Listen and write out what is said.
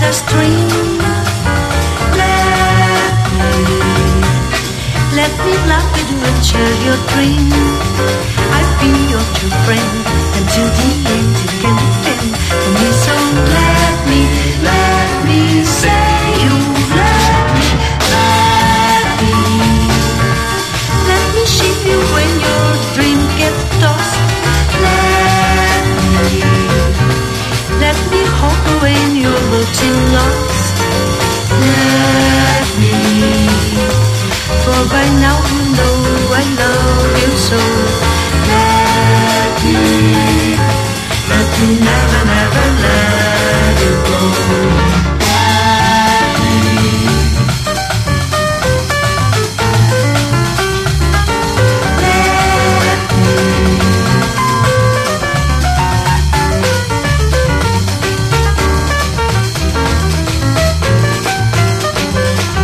endless dream. Let me laugh with you and share your dream. I'll be your true friend until the end. You can depend on me, so let me say you let me shield you when your dream gets tossed. Let me hold you when you're looking lost. Let me, for by now you know I love you so. Let me never, never let you go.